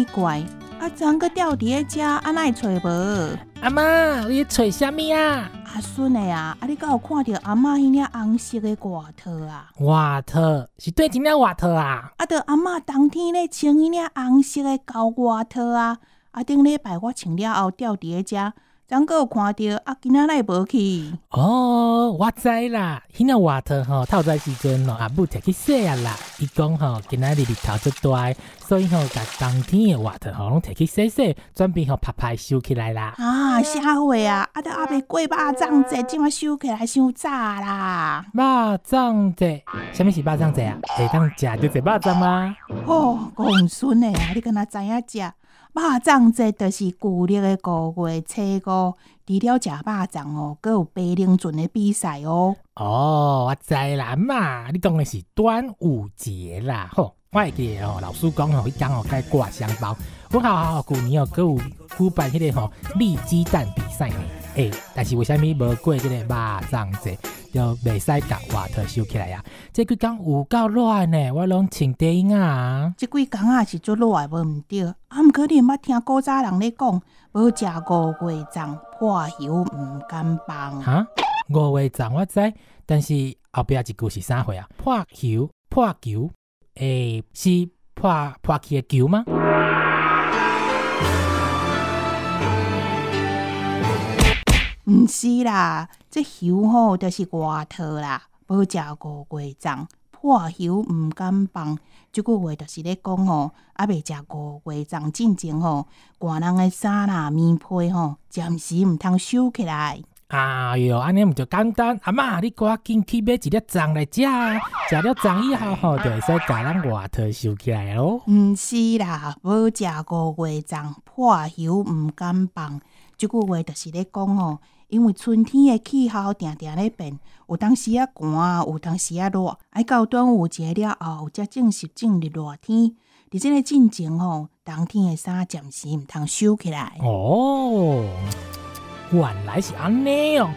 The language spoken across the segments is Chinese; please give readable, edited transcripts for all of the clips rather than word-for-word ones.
怪，昨个吊伫咧遮，哪会找无？ 阿妈，你找啥物啊？ 阿孙的啊，你敢有看到阿嬷迄领红色的外套啊？ 外套是对真领外套啊？ 就阿嬷当天咧穿迄领红色的高外套啊，顶礼拜我穿了后吊伫咧遮。昨个有看到，今仔来无去。 哦，我知啦，迄领外套吼，透早时阵阿母摕去洗啊啦。伊讲吼，今仔日日头足大，所以吼，甲冬天的外套吼拢摕去洗洗，准备吼拍拍收起来啦。 啥货啊？还袂过肉粽节，即马收起来伤早啦。 肉粽节，啥物是肉粽节啊？会当食着一肉粽吗？ 公孙的啊，你敢若知影食？肉粽节就是旧历的5月初5，除了食肉粽哦，还有白龙船的比赛哦。 我知啦嘛，你讲的是端午节啦。我会记得老师讲迄天该挂香包。阮学校旧年还有举办迄个立鸡蛋比赛呢。但是为虾米无过这个肉粽节，就袂使甲外套收起来啊？这几天有够热呢，我拢穿短衣啊。 这几天啊是足热的，无毋对。毋过你毋捌听古早人咧讲，无食5月粽，破油毋甘放。 5月粽我知，但是后壁一句是啥货啊？破球，是破去的球吗？ 毋是啦，这油就是外套啦，无食5月粽，破油毋甘放。这句话就是咧讲未食5月粽进前寒人的衫啦、棉被暂时毋通收起来。 哎哟，安尼毋就简单？阿妈，你赶紧去买一粒粽来食啊！食了粽以后就会使甲咱外套收起来咯。 毋是啦，无食5月粽，破油毋甘放。这句话就是咧讲因为春天的气候定定咧变，有当时啊寒，有当时啊热，爱到端午节了后，才正式进入热天。伫这个进前冬天的衫暂时毋通收起来。 原来是安尼哦！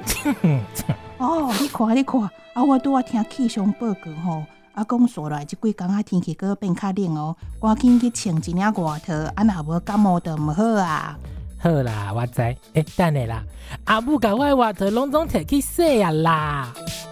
你看，我拄听气象报告讲说来这几天天气阁变较冷赶紧去穿一领外套，若无感冒就毋好啊。 好啦，我知。等下啦，阿母甲我的外套拢总摕去洗啊啦。